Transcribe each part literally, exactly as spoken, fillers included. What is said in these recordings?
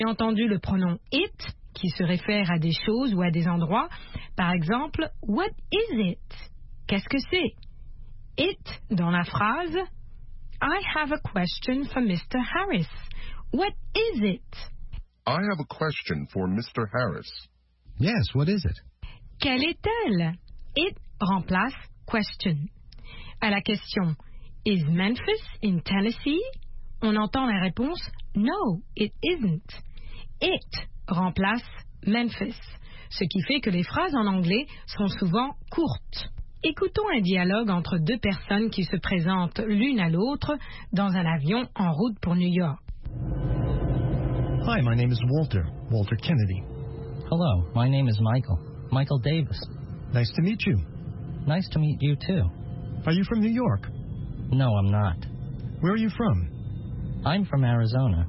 J'ai entendu le pronom it qui se réfère à des choses ou à des endroits. Par exemple, what is it? Qu'est-ce que c'est? It dans la phrase I have a question for Mister Harris. What is it? I have a question for Mister Harris. Yes, what is it? Quelle est-elle? It remplace question. À la question Is Memphis in Tennessee? On entend la réponse No, it isn't. It remplace Memphis, ce qui fait que les phrases en anglais sont souvent courtes. Écoutons un dialogue entre deux personnes qui se présentent l'une à l'autre dans un avion en route pour New York. Hi, my name is Walter, Walter Kennedy. Hello, my name is Michael, Michael Davis. Nice to meet you. Nice to meet you too. Are you from New York? No, I'm not. Where are you from? I'm from Arizona.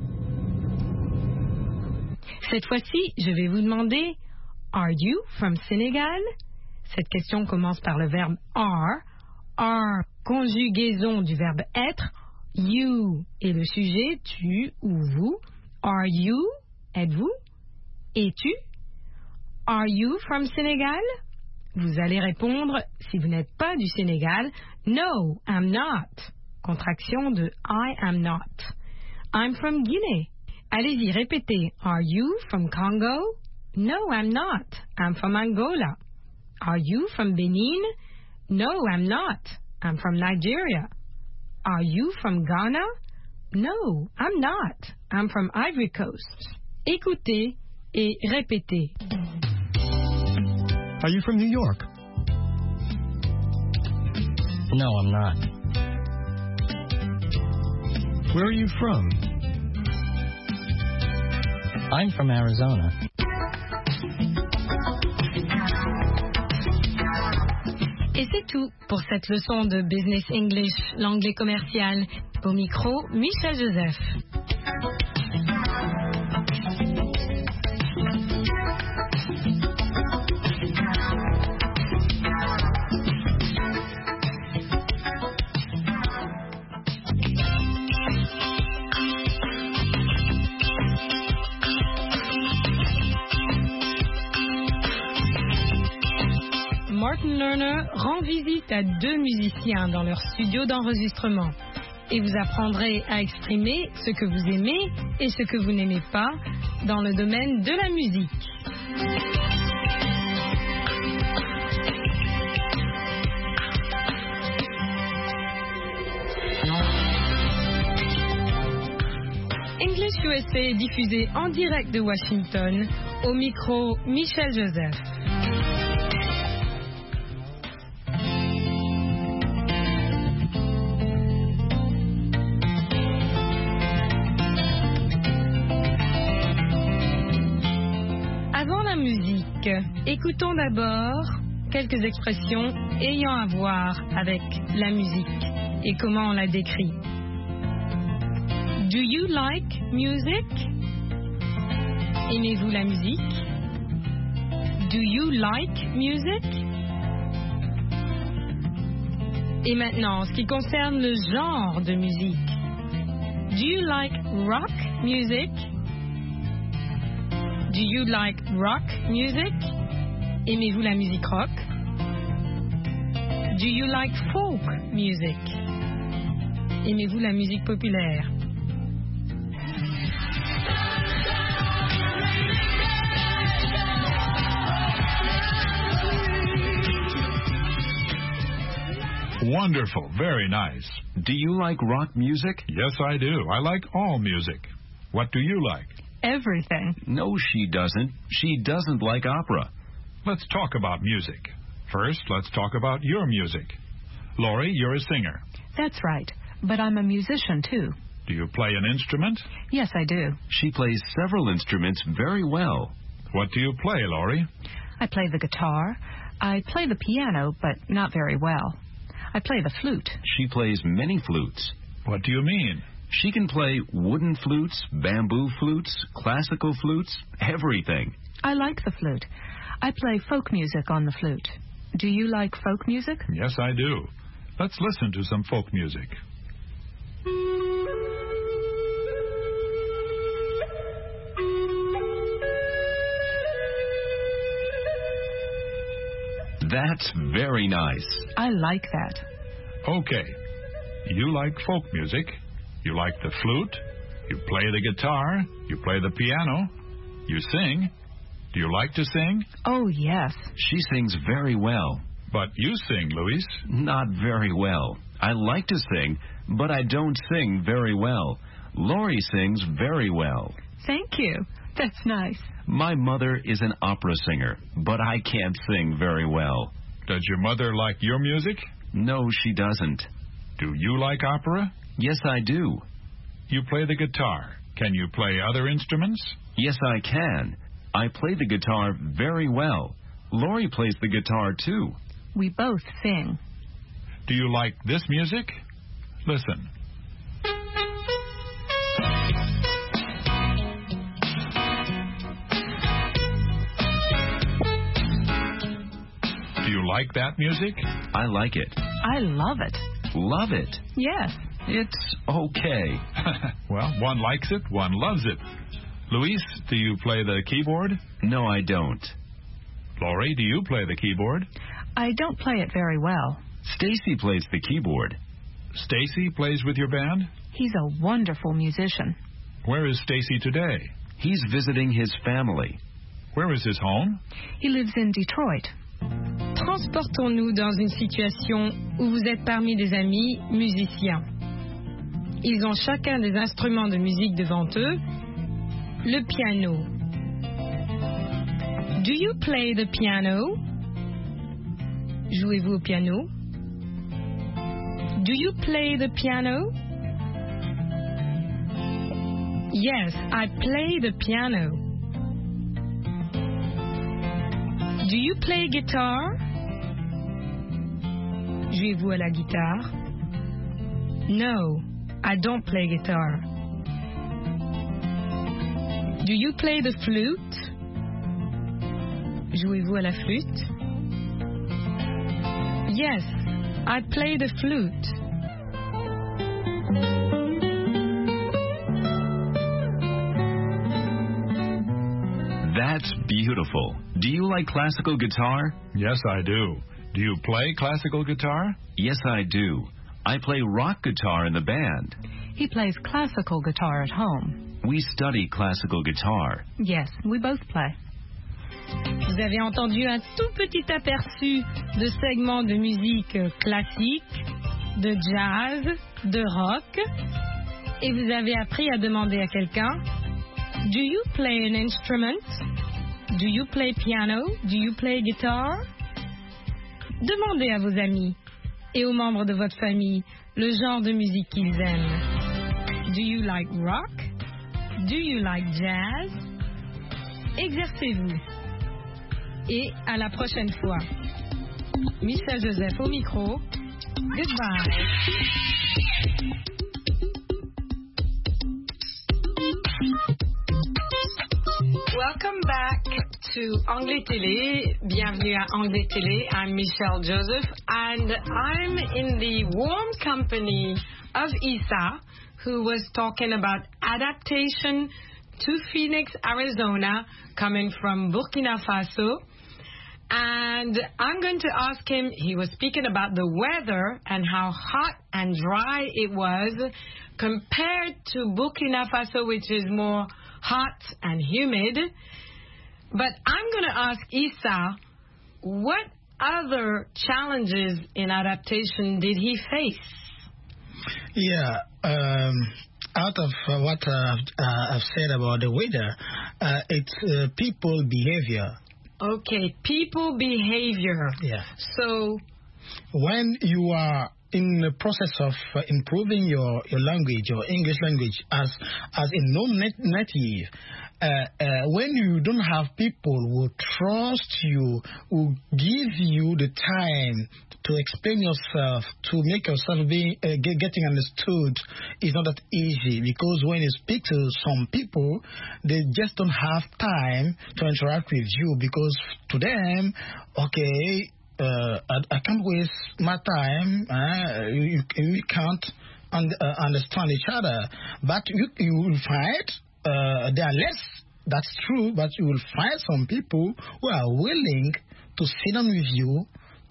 Cette fois-ci, je vais vous demander Are you from Senegal? Cette question commence par le verbe are. Are, conjugaison du verbe être. You est le sujet, tu ou vous. Are you, êtes-vous? Es-tu? Are you from Senegal? Vous allez répondre, si vous n'êtes pas du Sénégal, No, I'm not. Contraction de I am not. I'm from Guinée. Allez-y, répétez. Are you from Congo? No, I'm not. I'm from Angola. Are you from Benin? No, I'm not. I'm from Nigeria. Are you from Ghana? No, I'm not. I'm from Ivory Coast. Écoutez et répétez. Are you from New York? No, I'm not. Where are you from? I'm from Arizona. Et c'est tout pour cette leçon de Business English, l'anglais commercial. Au micro, Michel Joseph. Martin Lerner rend visite à deux musiciens dans leur studio d'enregistrement et vous apprendrez à exprimer ce que vous aimez et ce que vous n'aimez pas dans le domaine de la musique. English U S A est diffusé en direct de Washington, au micro Michel Joseph. Écoutons d'abord quelques expressions ayant à voir avec la musique et comment on la décrit. Do you like music? Aimez-vous la musique? Do you like music? Et maintenant, en ce qui concerne le genre de musique. Do you like rock music? Do you like rock music? Aimez-vous la musique rock? Do you like folk music? Aimez-vous la musique populaire? Wonderful, very nice. Do you like rock music? Yes, I do. I like all music. What do you like? Everything. No, she doesn't. She doesn't like opera. Let's talk about music. First, let's talk about your music. Laurie, you're a singer. That's right, but I'm a musician too. Do you play an instrument? Yes, I do. She plays several instruments very well. What do you play, Laurie? I play the guitar. I play the piano, but not very well. I play the flute. She plays many flutes. What do you mean? She can play wooden flutes, bamboo flutes, classical flutes, everything. I like the flute. I play folk music on the flute. Do you like folk music? Yes, I do. Let's listen to some folk music. That's very nice. I like that. Okay. You like folk music. You like the flute. You play the guitar. You play the piano. You sing. Do you like to sing? Oh, yes. She sings very well. But you sing, Luis. Not very well. I like to sing, but I don't sing very well. Laurie sings very well. Thank you. That's nice. My mother is an opera singer, but I can't sing very well. Does your mother like your music? No, she doesn't. Do you like opera? Yes, I do. You play the guitar. Can you play other instruments? Yes, I can. I play the guitar very well. Laurie plays the guitar, too. We both sing. Do you like this music? Listen. Do you like that music? I like it. I love it. Love it. Yes. It's okay. Well, one likes it, one loves it. Luis, do you play the keyboard? No, I don't. Laurie, do you play the keyboard? I don't play it very well. Stacy plays the keyboard. Stacy plays with your band? He's a wonderful musician. Where is Stacy today? He's visiting his family. Where is his home? He lives in Detroit. Transportons-nous dans une situation où vous êtes parmi des amis musiciens. Ils ont chacun des instruments de musique devant eux. Le piano. Do you play the piano? Jouez-vous au piano? Do you play the piano? Yes, I play the piano. Do you play guitar? Jouez-vous à la guitare? No, I don't play guitar. Do you play the flute? Jouez-vous à la flûte? Yes, I play the flute. That's beautiful. Do you like classical guitar? Yes, I do. Do you play classical guitar? Yes, I do. I play rock guitar in the band. He plays classical guitar at home. We study classical guitar. Yes, we both play. Vous avez entendu un tout petit aperçu de segments de musique classique, de jazz, de rock, et vous avez appris à demander à quelqu'un, do you play an instrument? Do you play piano? Do you play guitar? Demandez à vos amis et aux membres de votre famille le genre de musique qu'ils aiment. Do you like rock? Do you like jazz? Exercez-vous. Et à la prochaine fois. Michel Joseph au micro. Goodbye. Welcome back to Anglais Télé. Bienvenue à Anglais Télé. I'm Michelle Joseph and I'm in the warm company of Isa, who was talking about adaptation to Phoenix, Arizona, coming from Burkina Faso. And I'm going to ask him, he was speaking about the weather and how hot and dry it was compared to Burkina Faso, which is more hot and humid. But I'm going to ask Isa, what other challenges in adaptation did he face? Yeah, um, out of uh, what uh, uh, I've said about the weather, uh, it's uh, people behavior. Okay, people behavior. Yeah. So, when you are in the process of uh, improving your, your language, your English language, as as a non-native, uh, uh, when you don't have people who trust you, who give you the time to explain yourself, to make yourself being, uh, get, getting understood, is not that easy, because when you speak to some people, they just don't have time to interact with you, because to them, okay, uh, I, I can't waste my time, uh, you, you can't un uh, understand each other, but you, you will find uh, there are less, that's true, but you will find some people who are willing to sit down with you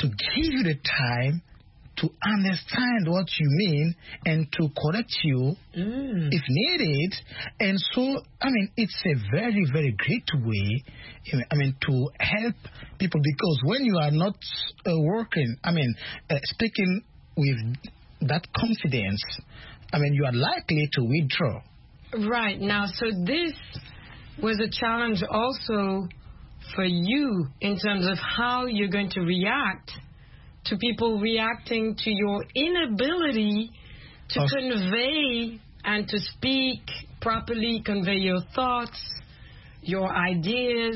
to give you the time to understand what you mean and to correct you Mm. if needed. And so, I mean, it's a very, very great way, I mean, to help people, because when you are not uh, working, I mean, uh, speaking with that confidence, I mean, you are likely to withdraw. Right. Now, so this was a challenge also for you in terms of how you're going to react to people reacting to your inability to Oh. convey and to speak properly, convey your thoughts, your ideas.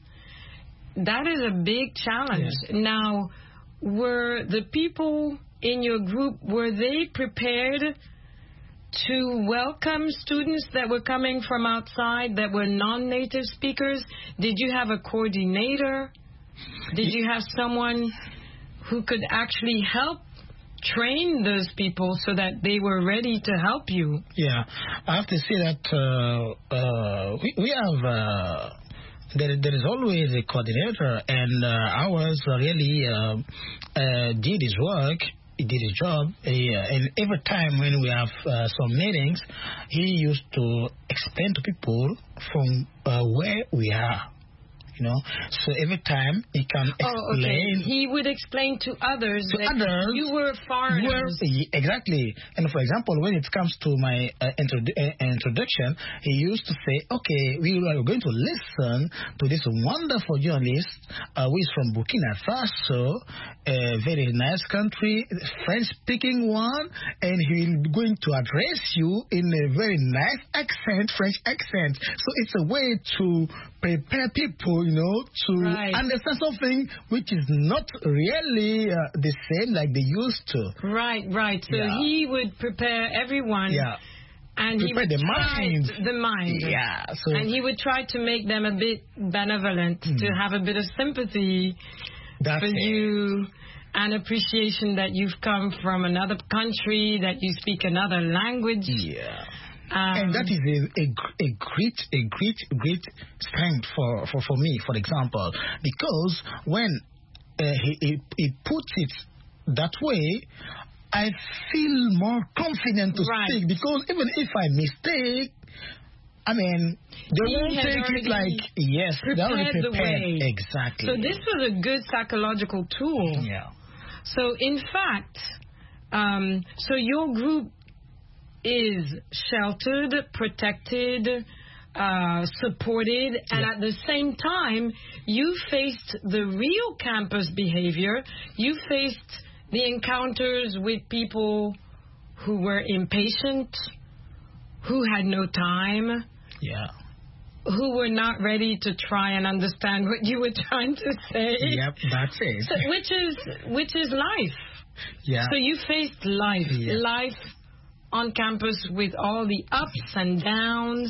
That is a big challenge. Yeah. Now, were the people in your group, were they prepared to welcome students that were coming from outside that were non-native speakers? Did you have a coordinator? Did you have someone who could actually help train those people so that they were ready to help you? Yeah, I have to say that uh, uh, we, we have, uh, there, there is always a coordinator, and uh, ours really uh, uh, did his work. He did his job, he, uh, and every time when we have uh, some meetings, he used to explain to people from uh, where we are, you know. So every time he can explain. Oh, okay. He would explain to others To that others, you were foreigners. Were, exactly. And for example, when it comes to my uh, introdu- uh, introduction, he used to say, okay, we are going to listen to this wonderful journalist uh, who is from Burkina Faso, a very nice country, French-speaking one, and he is going to address you in a very nice accent, French accent. So it's a way to prepare people, you know, to Right. understand something which is not really uh, the same like they used to. Right, right. So Yeah. he would prepare everyone. Yeah. And he Prepare would the try mind. the mind. Yeah. So And he would try to make them a bit benevolent, to have a bit of sympathy that's for it. you and appreciation that you've come from another country, that you speak another language. Yeah. Um, And that is a, a, gr- a great, a great, great strength for, for, for me, for example, because when uh, he, he, he puts it that way, I feel more confident to Right. speak, because even if I mistake, I mean, they He won't had take it already like, yes, they're already prepared the prepared. way. Exactly. So this was a good psychological tool. Yeah. So in fact, um, so your group is sheltered, protected, uh, supported, and Yeah. at the same time, you faced the real campus behavior. You faced the encounters with people who were impatient, who had no time, Yeah. who were not ready to try and understand what you were trying to say. Yep, that's it. So, which is which is life. Yeah. So you faced life, Yeah. life on campus with all the ups and downs.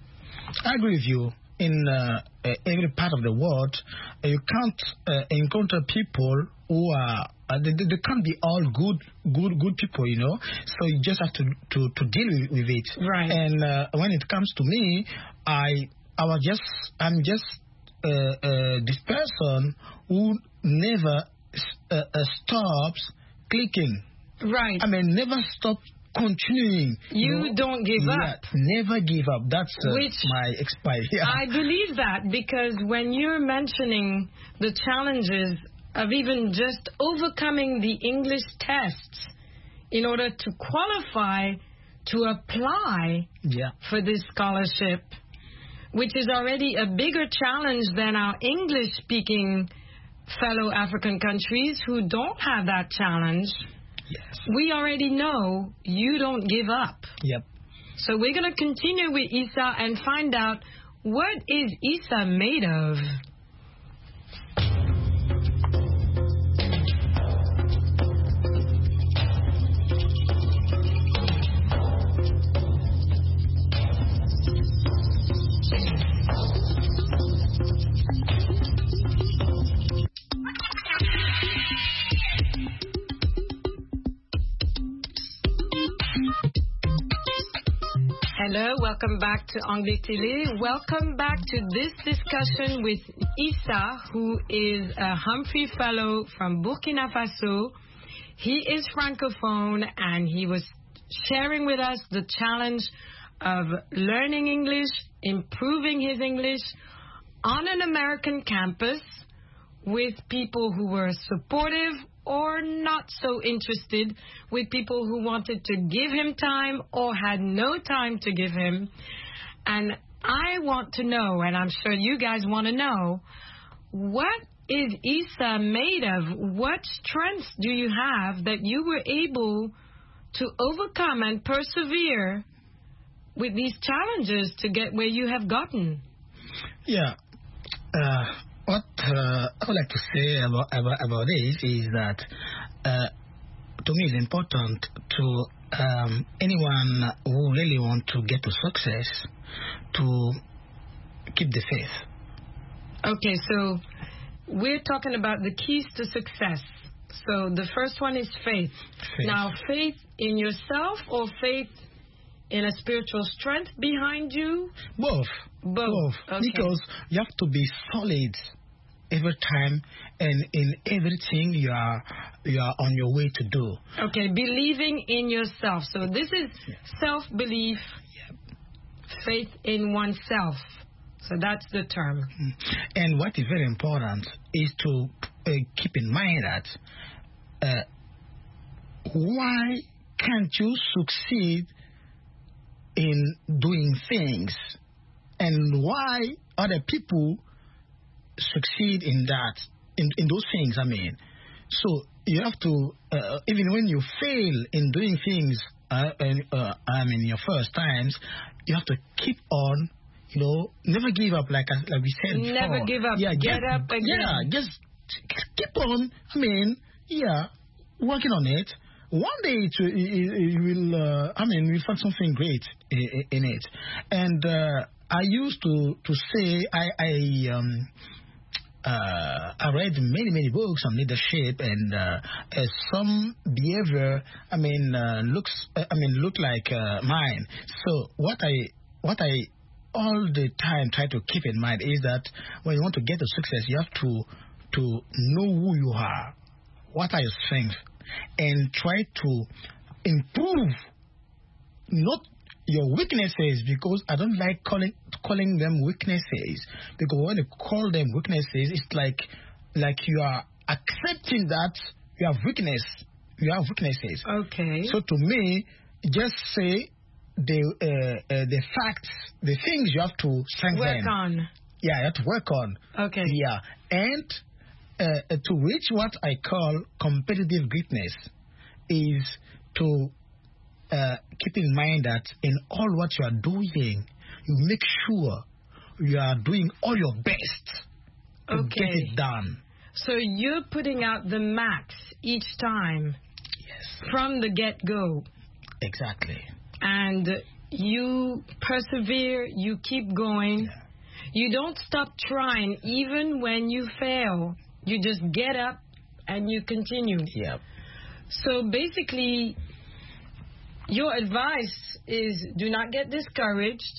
I agree with you. In uh, uh, every part of the world, uh, you can't uh, encounter people who are uh, they, they can't be all good, good, good people, you know. So you just have to to, to deal with, with it. Right. And uh, when it comes to me, I I was just I'm just uh, uh, this person who never uh, uh, stops clicking. Right. I mean, never stop continuing. You know? don't give Yeah, up. Never give up. That's uh, Which my expire. Yeah. I believe that, because when you're mentioning the challenges of even just overcoming the English tests in order to qualify to apply Yeah. for this scholarship, which is already a bigger challenge than our English-speaking fellow African countries who don't have that challenge. Yes. We already know you don't give up. Yep. So we're going to continue with Issa and find out what is Issa made of. Hello, welcome back to Anglais Télé. Welcome back to this discussion with Issa, who is a Humphrey Fellow from Burkina Faso. He is Francophone, and he was sharing with us the challenge of learning English, improving his English on an American campus with people who were supportive or not so interested, with people who wanted to give him time or had no time to give him. And I want to know, and I'm sure you guys want to know, what is Issa made of? What strengths do you have that you were able to overcome and persevere with these challenges to get where you have gotten? Yeah. Uh, what uh, I would like to say about, about, about this is that uh, to me it's important to um, anyone who really want to get to success to keep the faith. Okay, so we're talking about the keys to success. So the first one is faith. Faith. Now, faith in yourself or faith in a spiritual strength behind you? Both. Both. Both. Okay. Because you have to be solid every time and in everything you are you are on your way to do. Okay, believing in yourself. So this is Yeah. self-belief, Yep. faith in oneself. So that's the term. And what is very important is to uh, keep in mind that uh, why can't you succeed in doing things, and why other people succeed in that, in, in those things, I mean. So you have to, uh, even when you fail in doing things, uh, and, uh, I mean, your first times, you have to keep on, you know, never give up, like, I- like we said before. Never give up. Yeah, Get just- up again. Yeah, just keep on, I mean, yeah, working on it. One day it, will- it, it will, uh, I mean, we'll find something great in, in it. And uh, I used to, to say, I, I, um, uh, I read many, many books on leadership, and uh, uh, some behavior, I mean, uh, looks, uh, I mean, look like uh, mine. So what I, what I all the time try to keep in mind is that when you want to get to success, you have to, to know who you are, what are your strengths, and try to improve, not your weaknesses, because I don't like calling calling them weaknesses, because when you call them weaknesses, it's like like you are accepting that you have weakness, you have weaknesses. Okay. So to me, just say the uh, uh, the facts, the things you have to strengthen. Work on. Yeah, you have to work on. Okay. Yeah, and uh, uh, to reach what I call competitive greatness is to uh, keep in mind that in all what you are doing, you make sure you are doing all your best to Okay. get it done. So you're putting out the max each time Yes, from the get-go. exactly. And you persevere, you keep going. Yeah. You don't stop trying even when you fail. You just get up and you continue. Yeah. So basically, your advice is do not get discouraged.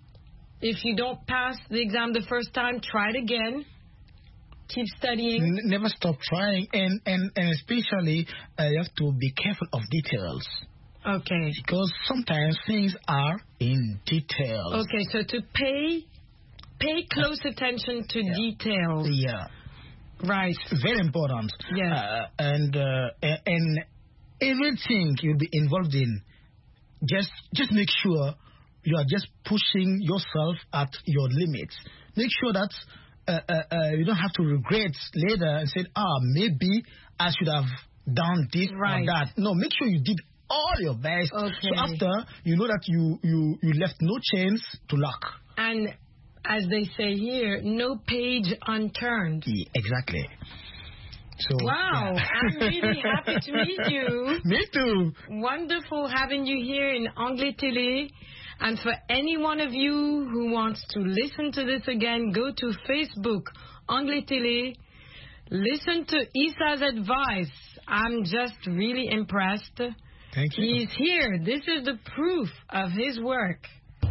If you don't pass the exam the first time, try it again. Keep studying. N- never stop trying, and and, and especially uh, you have to be careful of details, Okay. because sometimes things are in details. Okay, so to pay pay close attention to Yeah. details. Yeah, Right. very important. Yes. Uh, and uh, a- and everything you'll be involved in, just just make sure you are just pushing yourself at your limits. Make sure that uh, uh, uh, you don't have to regret later and say, ah, maybe I should have done this Right. or that. No, make sure you did all your best. Okay. So after, you know that you, you, you left no chance to luck. And as they say here, no page unturned. Yeah, exactly. So, Wow, yeah. I'm really happy to meet you. Me too. Wonderful having you here in Anglais Télé. And for any one of you who wants to listen to this again, go to Facebook, Anglais Télé. Listen to Issa's advice. I'm just really impressed. Thank you. He's here. This is the proof of his work.